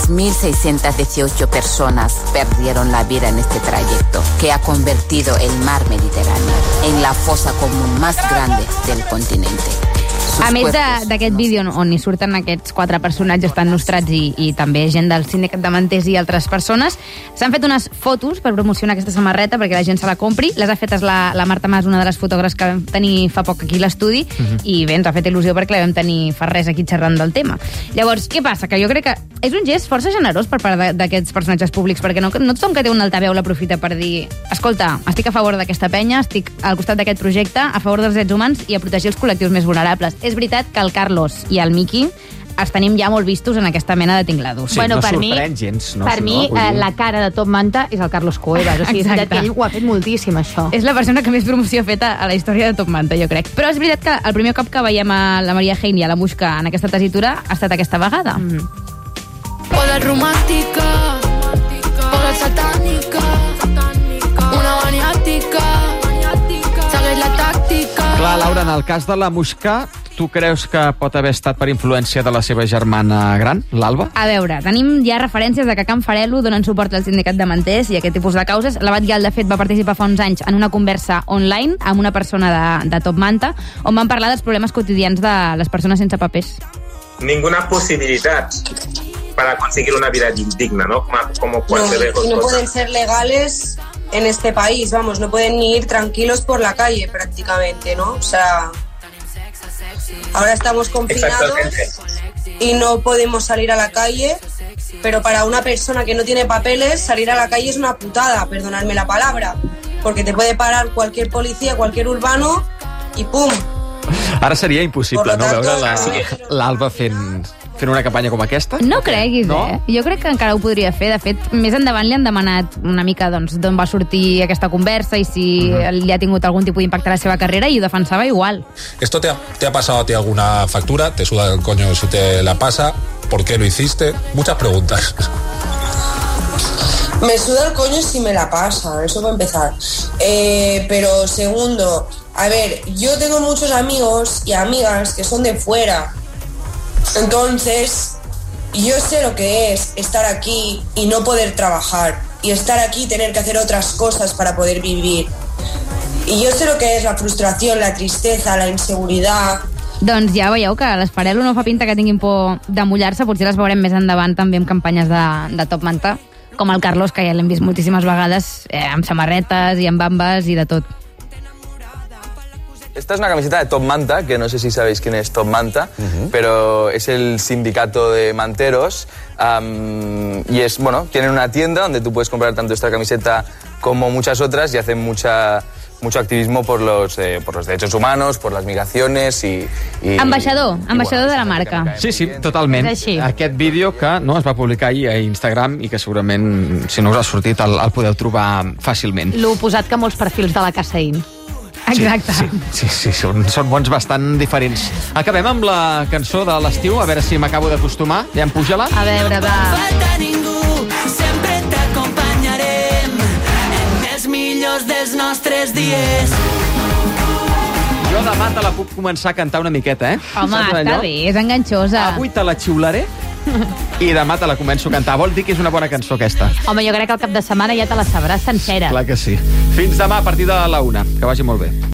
6.618 personas perdieron la vida en este trayecto, que ha convertido el mar Mediterráneo en la fosa común más grande del continente. A més d'aquest vídeo on hi surten aquests 4 personatges tan nostrats i també gent del Sindicat de Manters i altres persones, s'han fet unes fotos per promocionar aquesta samarreta perquè la gent se la compri. Les ha fetes la Marta Mas, una de les fotògrafes que vam tenir fa poc aquí a l'estudi, i bé, ens ha fet il·lusió perquè la vam tenir fa res aquí xerrant del tema. Llavors, què passa? Que jo crec que és un gest força generós per part d'aquests personatges públics, perquè no tothom que té un altaveu l'aprofita per dir escolta, estic a favor d'aquesta penya, estic al costat d'aquest projecte, a favor dels drets humans i a protegir els col·lectius més vulnerables. És veritat que el Carlos i el Miki els tenim ja molt vistos en aquesta mena de tinglados. Sí, no sorprèn gens. Per mi, la cara de Top Manta és el Carlos Cuevas. O sigui, ell ho ha fet moltíssim, això. És la persona que més promoció ha fet a la història de Top Manta, jo crec. Però és veritat que el primer cop que veiem a la Maria Heine i a la Muixca en aquesta tessitura ha estat aquesta vegada. Poder romàntica, poder satànica, una maniàtica, segueix la tàctica. Clar, Laura, en el cas de la Muixca, tu creus que pot haver estat per influència de la seva germana gran, l'Alba? A veure, tenim ja referències de que a Can Farelo donen suport al Sindicat de Manters i aquest tipus de causes. La Batguial, de fet, va participar fa uns anys en una conversa online amb una persona de Top Manta, on van parlar dels problemes quotidians de les persones sense papers. Ninguna posibilidad para conseguir una vida digna, ¿no? Como cualquier cosa. No pueden ser legales en este país, vamos, no pueden ni ir tranquilos por la calle prácticamente, ¿no? O sea, ahora estamos confinados y no podemos salir a la calle, pero para una persona que no tiene papeles, salir a la calle es una putada, perdonadme la palabra, porque te puede parar cualquier policía, cualquier urbano y ¡pum! Ara seria impossible, no?, veure l'Alba fent una campanya com aquesta? No creguis, Jo crec que encara ho podria fer. De fet, més endavant li han demanat una mica d'on va sortir aquesta conversa i si li ha tingut algun tipus d'impacte a la seva carrera, i ho defensava igual. ¿Esto te ha pasado a ti alguna factura? ¿Te suda el coño si te la pasa? ¿Por qué lo hiciste? Muchas preguntas. Me suda el coño si me la pasa, eso va a empezar. Pero segundo, a ver, yo tengo muchos amigos y amigas que son de fuera. Entonces, yo sé lo que es estar aquí y no poder trabajar. Y estar aquí y tener que hacer otras cosas para poder vivir. Y yo sé lo que es la frustración, la tristeza, la inseguridad. Doncs ja veieu que les Farelo no fa pinta que tinguin por de mullar-se. Potser les veurem més endavant també amb campanyes de Top Manta, com el Carlos, que ja l'hem vist moltíssimes vegades amb samarretes i amb bambes i de tot. Esta es una camiseta de Top Manta, que no sé si sabéis quién es Top Manta, pero es el sindicato de manteros y es, bueno, tienen una tienda donde tú puedes comprar tanto esta camiseta como muchas otras y hacen mucho activismo por los derechos humanos, por las migraciones i Ambaixador de la marca. Sí, totalment. Aquest vídeo que es va publicar ahir a Instagram i que segurament, si no us ha sortit, el podeu trobar fàcilment. L'oposat que molts perfils de la Casa In. Exacte. Sí, són mons bastant diferents. Acabem amb la cançó de l'estiu, a veure si m'acabo d'acostumar. Ja em puja-la. A veure, va. No falta ningú, sempre t'acompanyarem en els millors dels nostres dies. Jo demà te la puc començar a cantar una miqueta, Home, està bé, és enganxosa. Avui te la xiularé i demà te la començo a cantar. Vol dir que és una bona cançó, aquesta. Home, jo crec que al cap de setmana ja te la sabràs sencera. Clar que sí. Fins demà a partir de la 1. Que vagi molt bé.